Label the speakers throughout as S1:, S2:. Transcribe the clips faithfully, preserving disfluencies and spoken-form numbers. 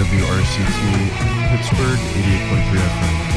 S1: W R C T Pittsburgh, eighty-eight point three F M.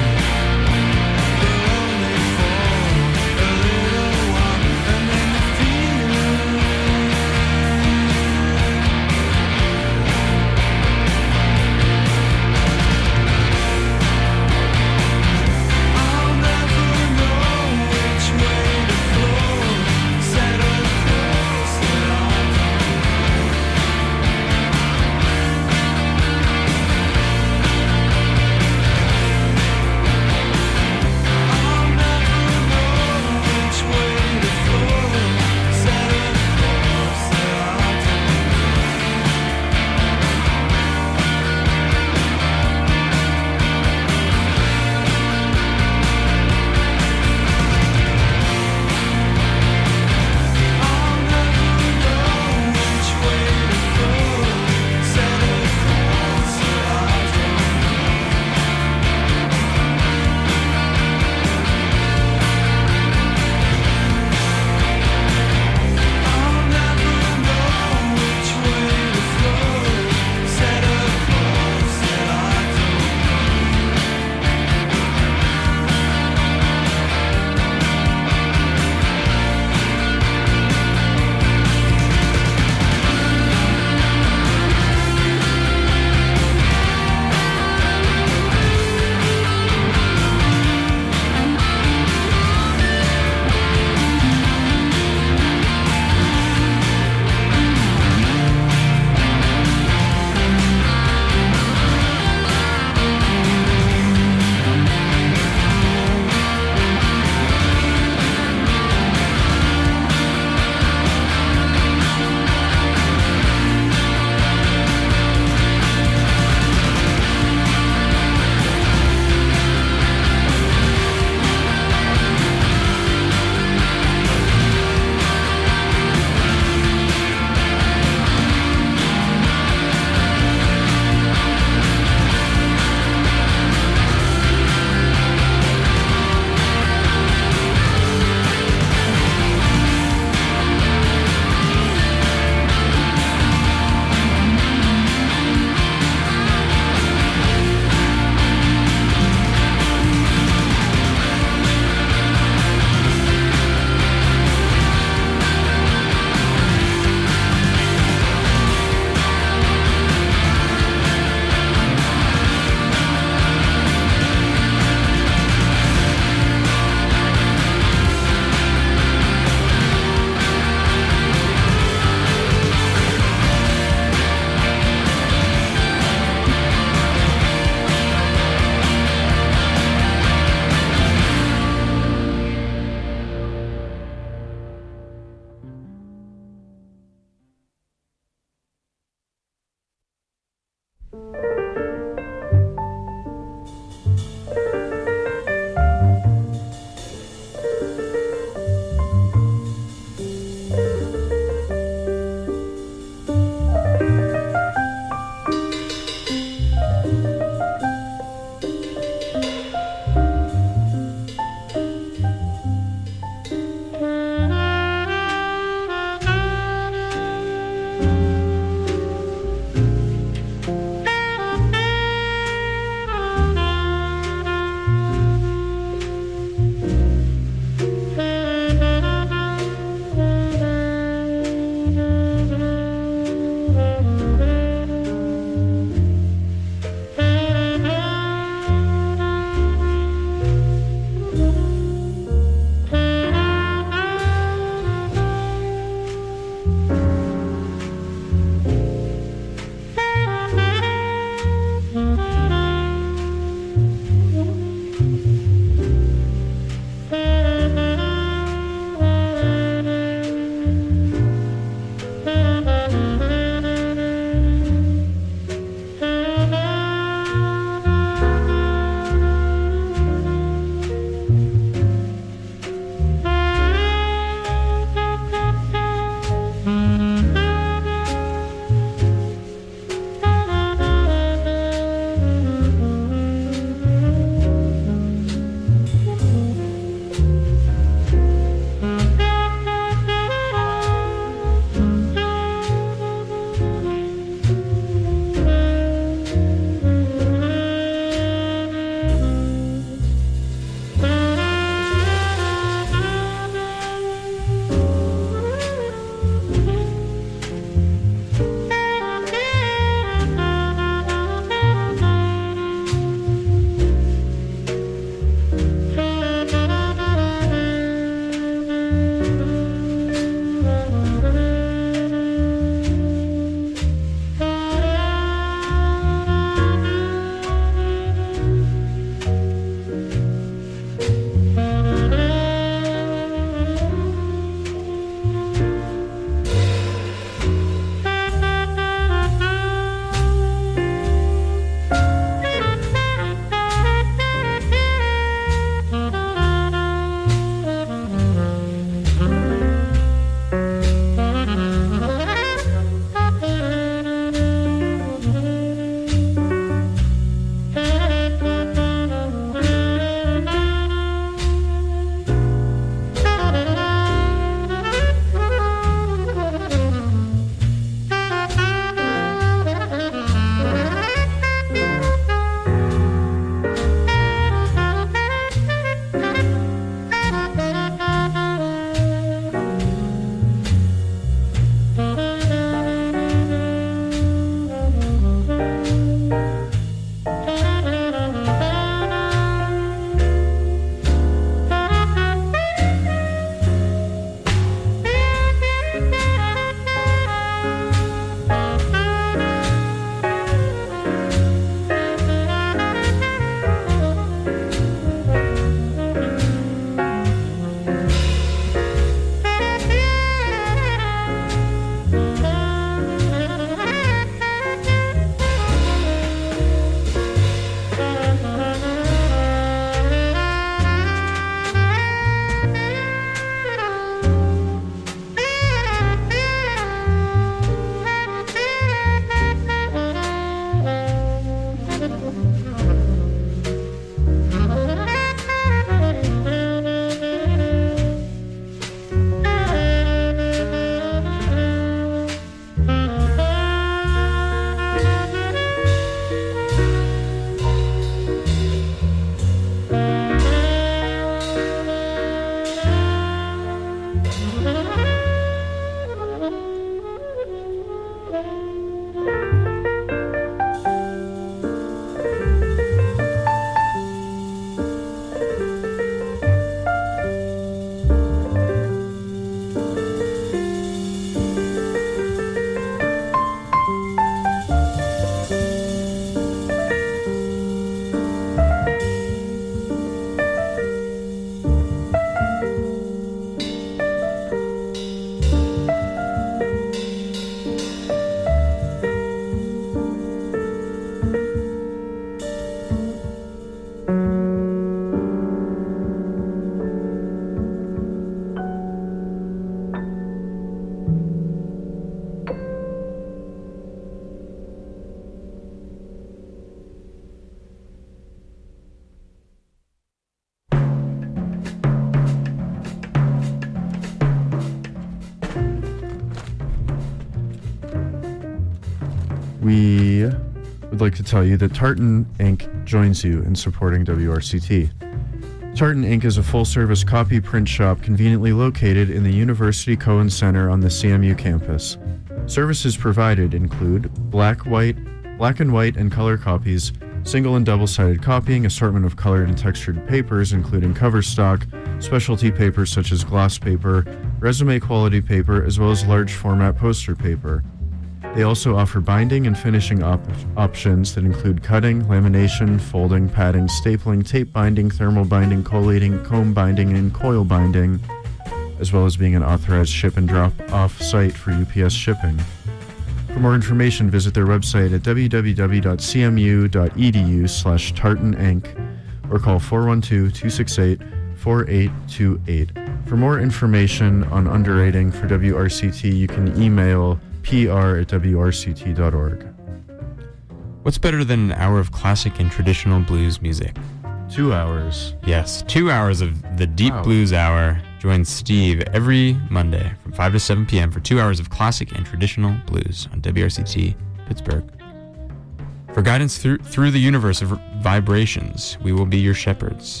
S1: we would like to tell you that Tartan Incorporated joins you in supporting W R C T. Tartan Incorporated is a full-service copy print shop conveniently located in the University Cohen Center on the C M U campus. Services provided include black, white, black and white and color copies, single and double-sided copying, assortment of colored and textured papers, including cover stock, specialty papers such as gloss paper, resume quality paper, as well as large format poster paper. They also offer binding and finishing op- options that include cutting, lamination, folding, padding, stapling, tape binding, thermal binding, collating, comb binding, and coil binding, as well as being an authorized ship and drop off site for U P S shipping. For more information, visit their website at w w w dot c m u dot e d u slash tartan inc or call four one two, two six eight, four eight two eight. For more information on underwriting for W R C T, you can email p r at w r c t dot org.
S2: What's better than an hour of classic and traditional blues music?
S1: Two hours.
S2: Yes, two hours of the Deep
S1: Wow.
S2: Blues Hour. Join Steve every Monday from five to seven p.m. for two hours of classic and traditional blues on W R C T Pittsburgh. For guidance through through the universe of vibrations, we will be your shepherds.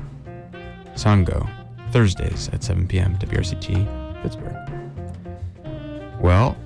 S2: Sango, Thursdays at seven p.m. W R C T Pittsburgh. Well,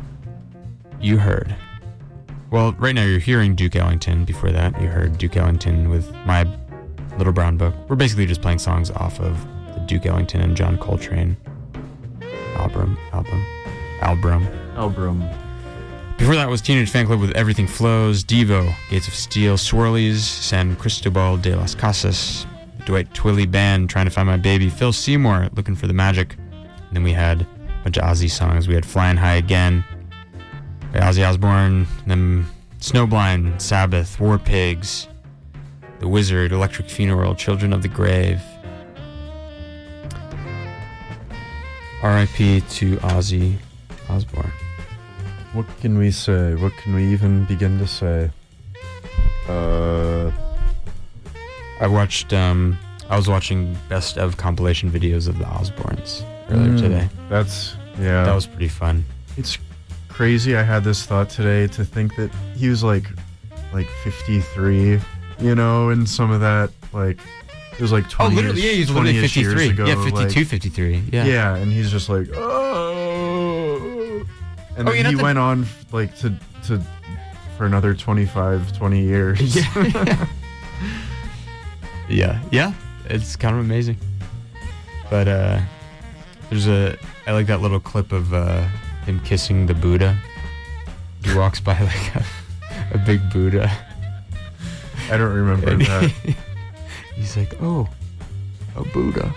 S2: you heard. Well, right now you're hearing Duke Ellington. Before that, you heard Duke Ellington with My Little Brown Book. We're basically just playing songs off of the Duke Ellington and John Coltrane album. Album. Album.
S1: Album.
S2: Before that was Teenage Fan Club with Everything Flows, Devo, Gates of Steel, Swirlies, San Cristobal de las Casas, Dwight Twilley Band, Trying to Find My Baby, Phil Seymour, Looking for the Magic. And then we had a bunch of Ozzy songs. We had Flying High Again by Ozzy Osbourne, then Snowblind, Sabbath, War Pigs, The Wizard, Electric Funeral, Children of the Grave. R I P to Ozzy Osbourne.
S1: What can we say? What can we even begin to say? Uh,
S2: I watched, um, I was watching best of compilation videos of the Osbournes earlier
S1: mm,
S2: today.
S1: That's, yeah.
S2: That was pretty fun.
S1: It's crazy. I had this thought today to think that he was like, like fifty-three, you know, and some of that, like, it was like twenty
S2: Oh, literally,
S1: years,
S2: yeah, he's literally
S1: twenty-ish years
S2: fifty-three.
S1: ago,
S2: Yeah, fifty-two,
S1: like,
S2: fifty-three. Yeah.
S1: Yeah, and he's just like, oh. And
S2: Oh,
S1: then
S2: you're not
S1: he
S2: the-
S1: went on, like, to, to, for another twenty-five, twenty years.
S2: Yeah. yeah. Yeah. It's kind of amazing. But, uh, there's a, I like that little clip of, uh, him kissing the Buddha. He walks by like a, a big Buddha.
S1: I don't remember
S2: And
S1: that.
S2: He's like, oh, a Buddha.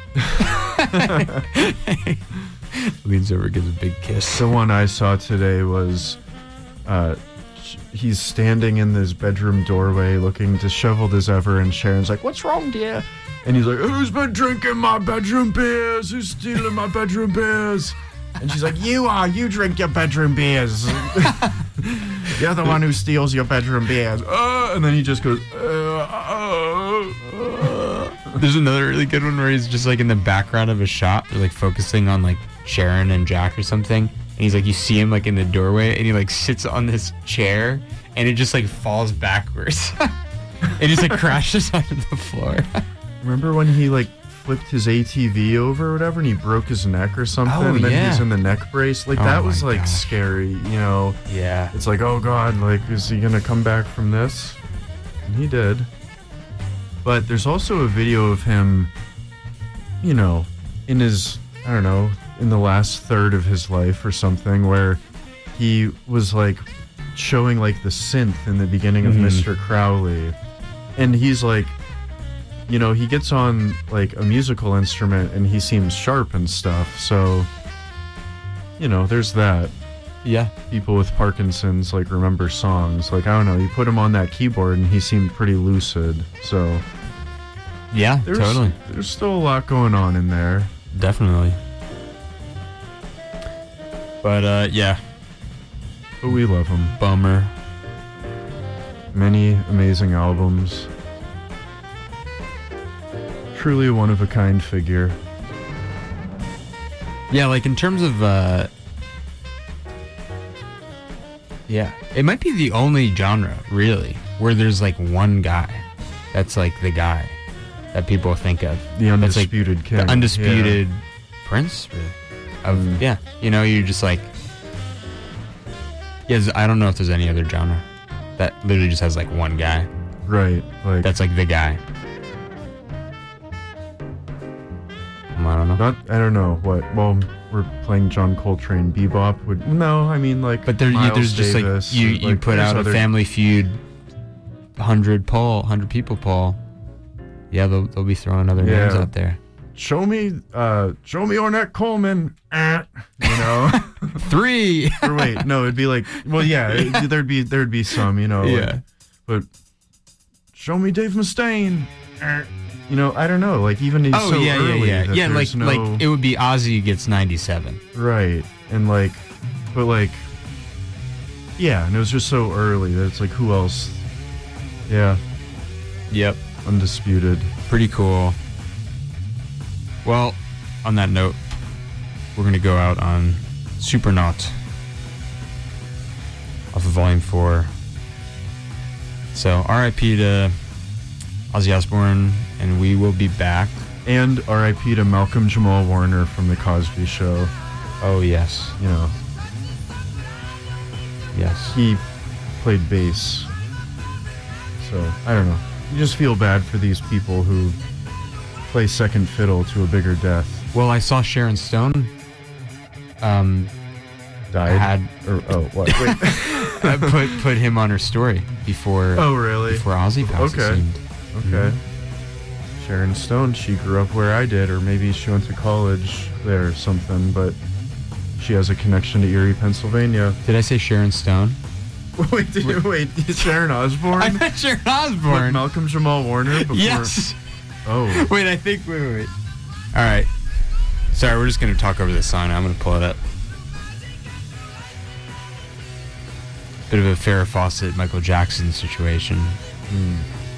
S2: Leans over, gives a big kiss.
S1: The one I saw today was uh, sh- he's standing in this bedroom doorway looking disheveled as ever, and Sharon's like, what's wrong, dear? And he's like, who's been drinking my bedroom beers? Who's stealing my bedroom beers? And she's like, you are, you drink your bedroom beers. You're the one who steals your bedroom beers. Uh, and then he just goes, uh, uh, uh.
S2: There's another really good one where he's just like in the background of a shot, they're like focusing on like Sharon and Jack or something, and he's like, you see him like in the doorway, and he like sits on this chair, and it just like falls backwards, and just like crashes onto the floor.
S1: Remember when he like flipped his A T V over or whatever, and he broke his neck or something,
S2: Oh,
S1: and then
S2: yeah.
S1: he was in the neck brace? Like,
S2: Oh
S1: that
S2: my
S1: was like
S2: gosh.
S1: scary, you know?
S2: Yeah.
S1: It's like, oh God, like, is he gonna come back from this? And he did. But there's also a video of him, you know, in his, I don't know, in the last third of his life or something, where he was like showing like the synth in the beginning of
S2: Mhm.
S1: Mister Crowley. And he's like, you know, he gets on like a musical instrument and he seems sharp and stuff. So, you know, there's that.
S2: Yeah.
S1: People with Parkinson's like remember songs. Like, I don't know, you put him on that keyboard and he seemed pretty lucid. So
S2: Yeah,
S1: there's,
S2: totally.
S1: there's still a lot going on in there.
S2: Definitely. But, uh, yeah,
S1: But we love him.
S2: bummer.
S1: Many amazing albums. Truly a one-of-a-kind figure.
S2: Yeah, like in terms of, uh, Yeah. It might be the only genre, really, where there's like one guy that's like the guy that people think of.
S1: The
S2: That's, like,
S1: undisputed king.
S2: The undisputed prince, really. Of,
S1: Mm.
S2: Yeah. You know, you're just like... Yeah, I don't know if there's any other genre that literally just has like one guy.
S1: Yeah. Right. Like
S2: That's like the guy. Um, I don't know.
S1: not. I don't know what. Well, we're playing John Coltrane. Bebop would. No, I mean like.
S2: But there, you,
S1: Miles
S2: there's just
S1: Davis,
S2: like you, you
S1: like,
S2: put
S1: there's
S2: out
S1: other-
S2: a Family Feud, hundred poll, hundred people poll. Yeah, they'll they'll be throwing other names
S1: Yeah.
S2: out there.
S1: Show me, uh, show me Ornette Coleman. Eh, you know.
S2: Three.
S1: Or wait, no, it'd be like. Well, yeah, it- there'd be there'd be some, you know. like,
S2: Yeah.
S1: but show me Dave Mustaine. Eh, you know, I don't know. Like even he's
S2: Oh
S1: so
S2: yeah, yeah,
S1: early
S2: yeah,
S1: that
S2: yeah. Like
S1: there's no,
S2: like it would be Ozzy gets ninety-seven.
S1: right, and like, but like, yeah, and it was just so early that it's like, who else? Yeah,
S2: Yep.
S1: undisputed.
S2: Pretty cool. Well, on that note, we're gonna go out on Supernaut off of Volume Four. So R I P to Ozzy Osbourne, and we will be back.
S1: And R I P to Malcolm Jamal Warner from The Cosby Show.
S2: Oh yes,
S1: You know,
S2: yes.
S1: he played bass. So, I don't know. You just feel bad for these people who play second fiddle to a bigger death.
S2: Well, I saw Sharon Stone. Um,
S1: Died?
S2: had
S1: Or, oh, what? Wait.
S2: I put put him on her story before
S1: Oh, really?
S2: before Ozzy passed. it
S1: Okay.
S2: seemed.
S1: Okay. Sharon Stone, she grew up where I did, or maybe she went to college there or something, but she has a connection to Erie, Pennsylvania.
S2: Did I say Sharon Stone?
S1: Wait, did you, wait, Sharon Osbourne?
S2: I meant Sharon
S1: What,
S2: Osbourne.
S1: Malcolm Jamal Warner? Before,
S2: Yes.
S1: Oh.
S2: Wait, I think. Wait, wait, wait. All right. Sorry, we're just gonna talk over the song. I'm gonna pull it up. Bit of a Farrah Fawcett, Michael Jackson situation.
S1: Hmm.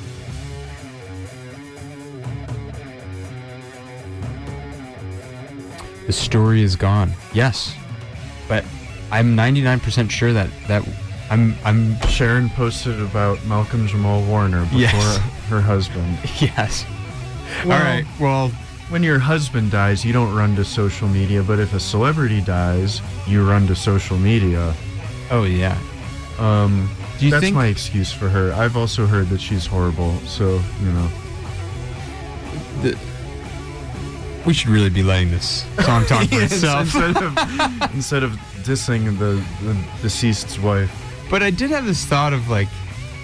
S2: The story is gone. Yes, but I'm ninety-nine percent sure that that I'm I'm
S1: Sharon posted about Malcolm Jamal Warner before
S2: Yes.
S1: her husband.
S2: yes.
S1: Well,
S2: All right. Well,
S1: When your husband dies, you don't run to social media, but if a celebrity dies, you run to social media.
S2: oh yeah.
S1: Um,
S2: Do you
S1: that's
S2: think
S1: my excuse for her. I've also heard that she's horrible, so, you know.
S2: the, we should really be letting this song talk for
S1: Yes,
S2: itself?
S1: instead of instead of dissing the, the deceased's wife.
S2: But I did have this thought of like,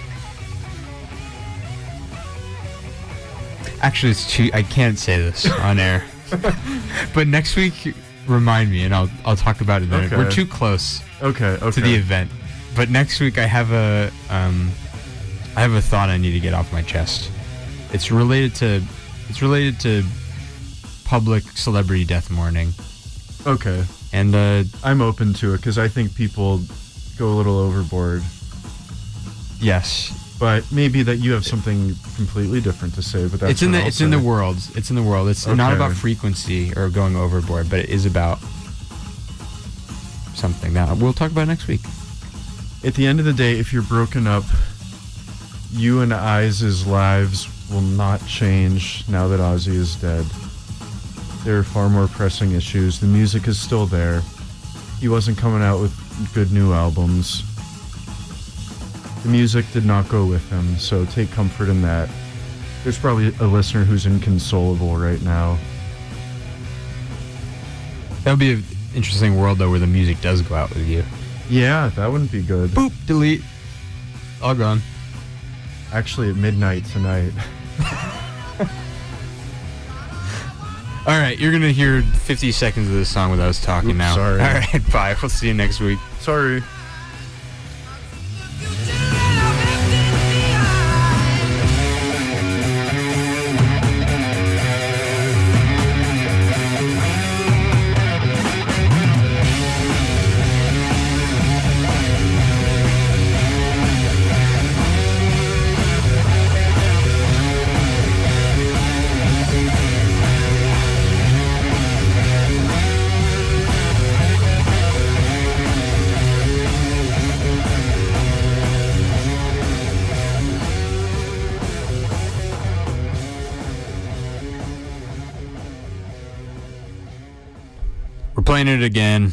S2: actually, it's too. I can't say this on air. But next week, remind me, and I'll I'll talk about it then.
S1: Okay.
S2: We're too close
S1: Okay, okay.
S2: to the event. But next week, I have a um, I have a thought I need to get off my chest. It's related to, it's related to public celebrity death mourning,
S1: Okay.
S2: and uh,
S1: I'm open to it because I think people go a little overboard.
S2: yes,
S1: But maybe that you have something completely different to say. But that's
S2: it's in
S1: what
S2: the
S1: I'll
S2: it's in the
S1: say.
S2: world. It's in the world. It's not
S1: Okay.
S2: about frequency or going overboard, but it is about something that we'll talk about next week.
S1: At the end of the day, if you're broken up, you and I's lives will not change now that Ozzy is dead. There are far more pressing issues. The music is still there. He wasn't coming out with good new albums. The music did not go with him, so take comfort in that. There's probably a listener who's inconsolable right now.
S2: That would be an interesting world though, where the music does go out with you.
S1: Yeah, that wouldn't be good.
S2: Boop, delete, all gone.
S1: Actually, at midnight tonight.
S2: All right, you're gonna hear fifty seconds of this song without us talking
S1: Oops,
S2: now.
S1: sorry.
S2: All right, bye. We'll see you next week.
S1: Sorry.
S2: playing it again.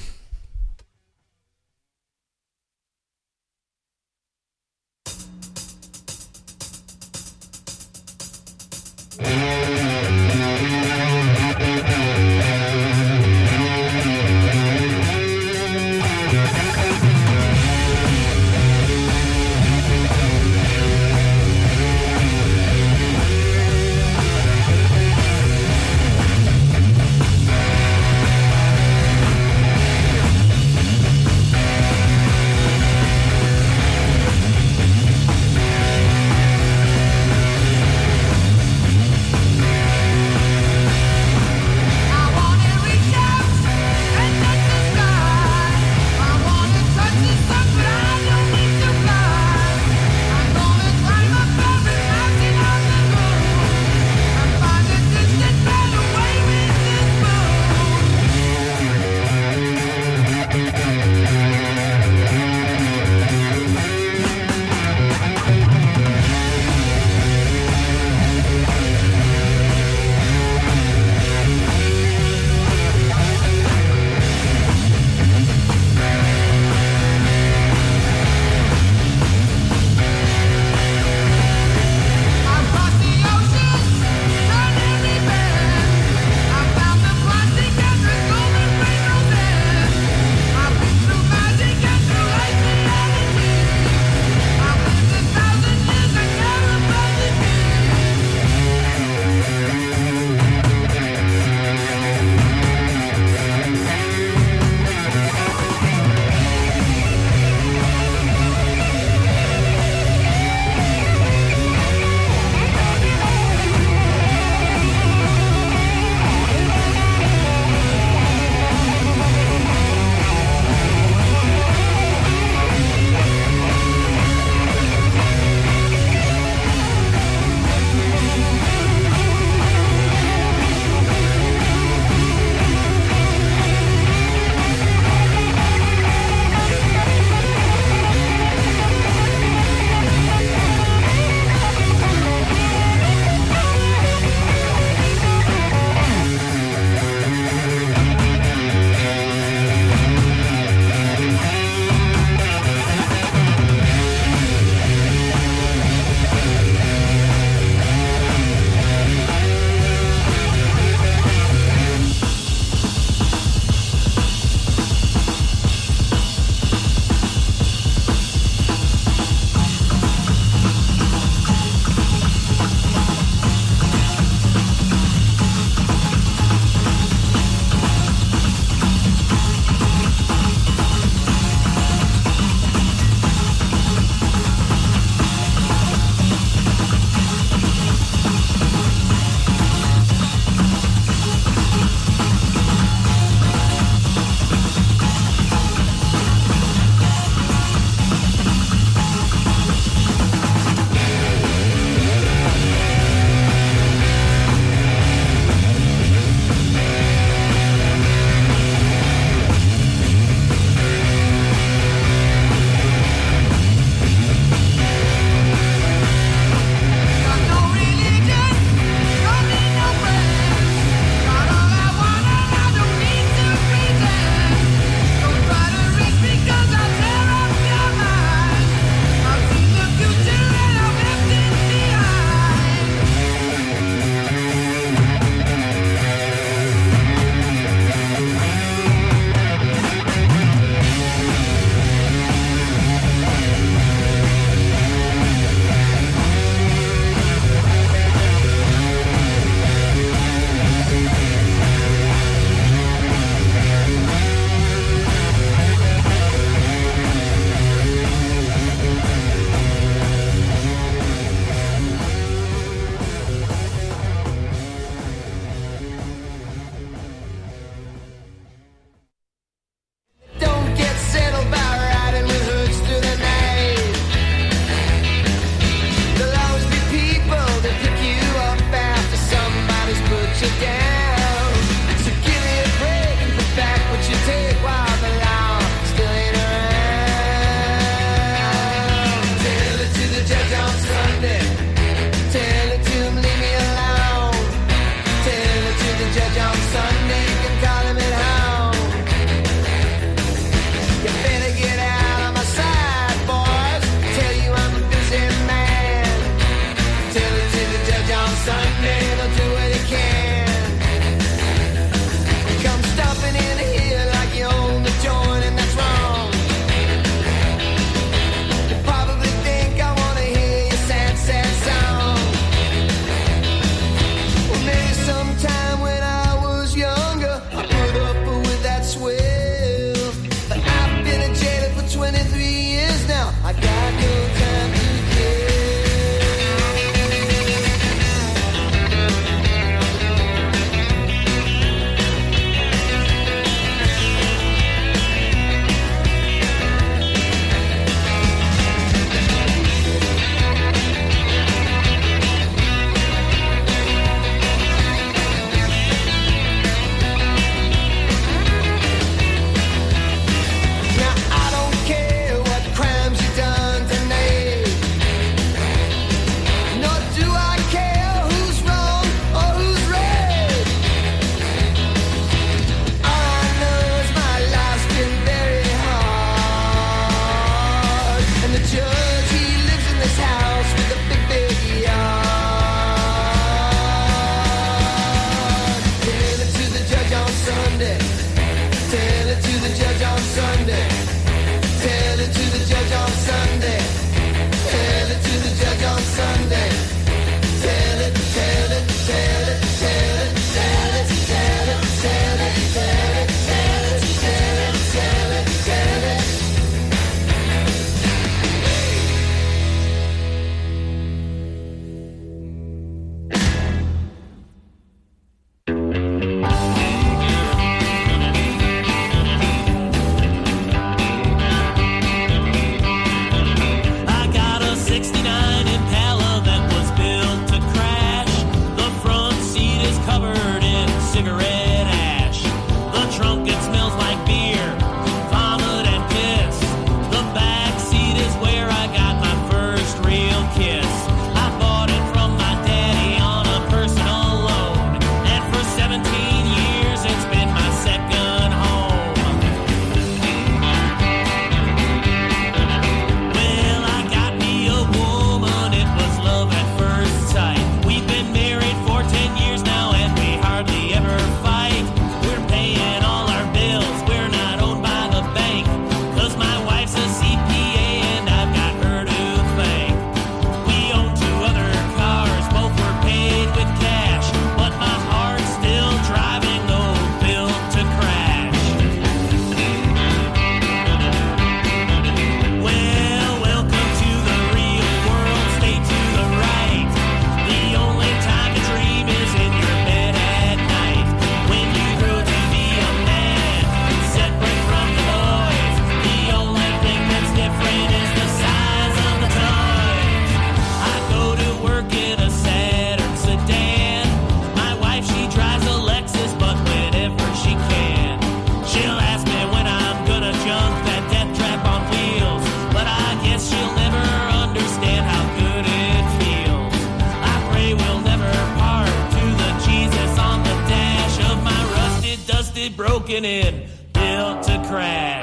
S3: broken in, built to crash.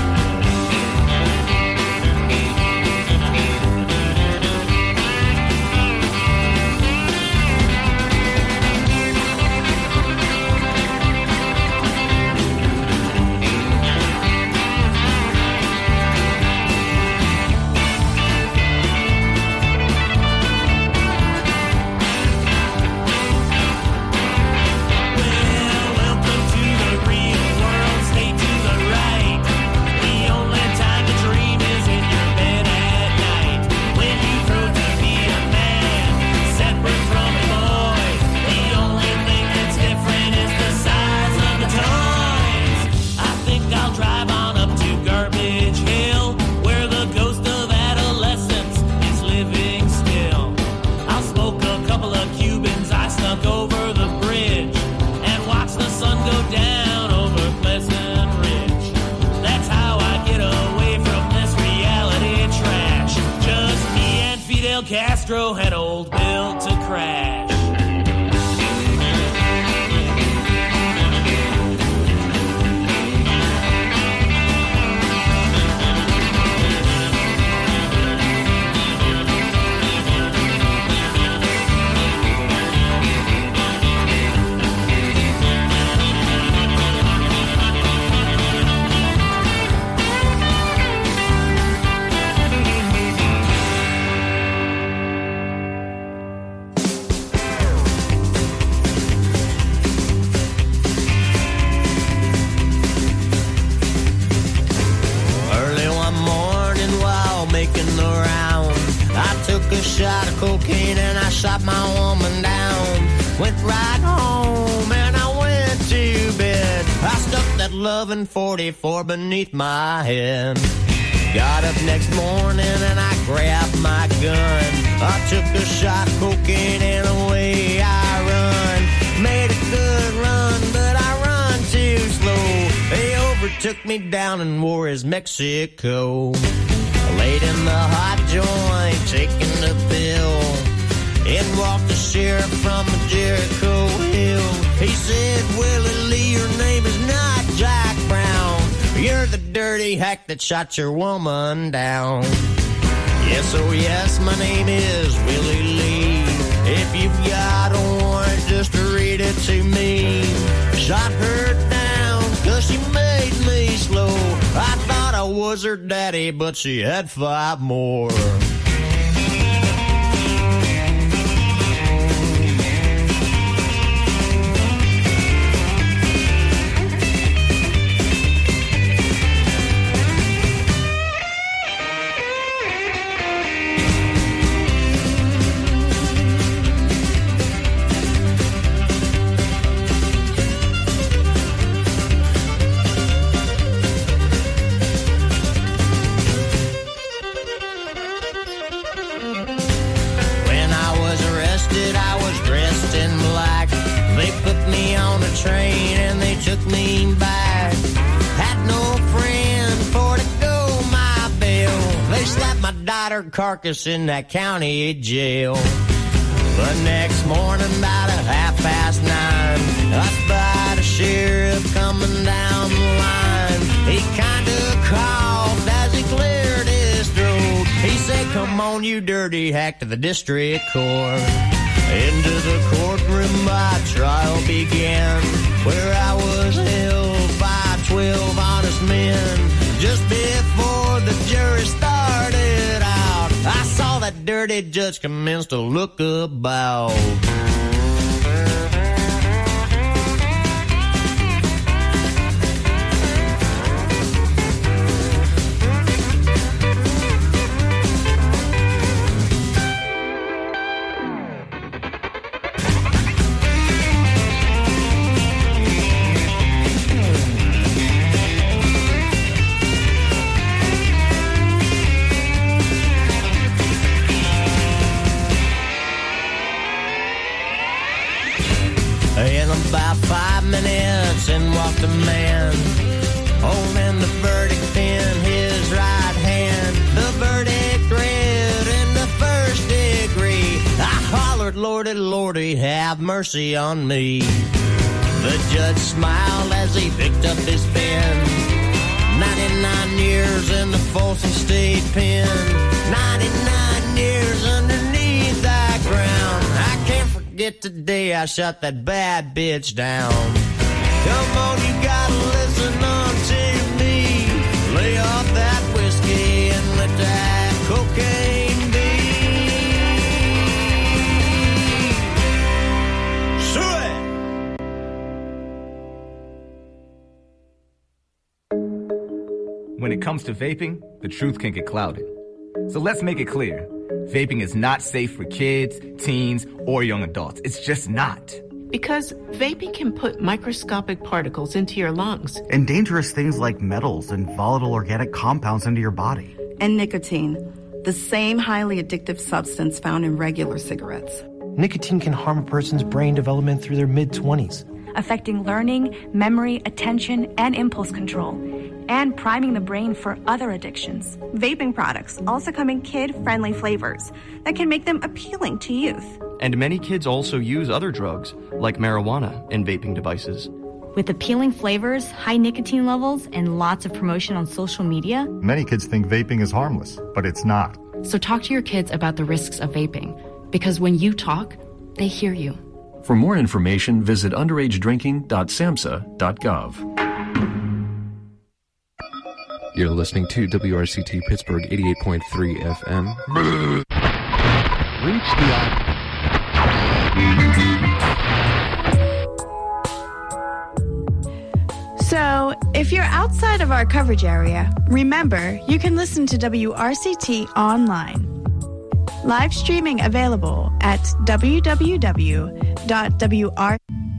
S3: Castro had old built to crash.
S4: Shot of cocaine and I shot my woman down. Went right home and I went to bed. I stuck that loving forty-four beneath my head. Got up next morning and I grabbed my gun. I took a shot of cocaine and away I run. Made a good run, but I run too slow. They overtook me down in Juarez, Mexico. Laid in the hot joint, taking the pill. In walked the sheriff from Jericho Hill. He said, Willie Lee, your name is not Jack Brown. You're the dirty hack that shot your woman down. Yes, oh yes, my name is Willie Lee. If you've got a warrant, just read it to me. Shot her down, cause she made me slow. I thought I was her daddy, but she had five more. Train and they took me back. Had no friend for to go my bail. They slapped my daughter carcass in that county jail. But next morning about a half past nine, I spied a sheriff coming down the line. He kinda coughed as he cleared his throat. He said, come on you dirty hack, to the district court. Into the courtroom my trial began, where I was held by twelve honest men. Just before the jury started out, I saw that dirty judge commence to look about. In about five minutes, in walked a man, holding the verdict pen, his right hand. The verdict read in the first degree. I hollered, Lordy, Lordy, have mercy on me. The judge smiled as as he picked up his pen. ninety-nine years in the Folsom State Pen. ninety-nine years underneath that ground. I can't forget the day I shot that bad bitch down. Come on, you gotta listen on to me. Lay off that whiskey and let that cocaine be. Sweet!
S5: When it comes to vaping, the truth can get clouded. So let's make it clear. Vaping is not safe for kids, teens, or young adults. It's just not.
S6: Because vaping can put microscopic particles into your lungs.
S7: And dangerous things like metals and volatile organic compounds into your body.
S8: And nicotine, the same highly addictive substance found in regular cigarettes.
S9: Nicotine can harm a person's brain development through their mid-twenties.
S10: Affecting learning, memory, attention, and impulse control, and priming the brain for other addictions.
S11: Vaping products also come in kid-friendly flavors that can make them appealing to youth.
S12: And many kids also use other drugs, like marijuana, in vaping devices.
S13: With appealing flavors, high nicotine levels, and lots of promotion on social media,
S14: many kids think vaping is harmless, but it's not.
S15: So talk to your kids about the risks of vaping, because when you talk, they hear you.
S16: For more information, visit underage drinking dot samhsa dot gov.
S17: You're listening to W R C T Pittsburgh eighty-eight point three F M.
S18: Reach the
S19: So, if you're outside of our coverage area, remember you can listen to W R C T online. Live streaming available at w w w dot w r.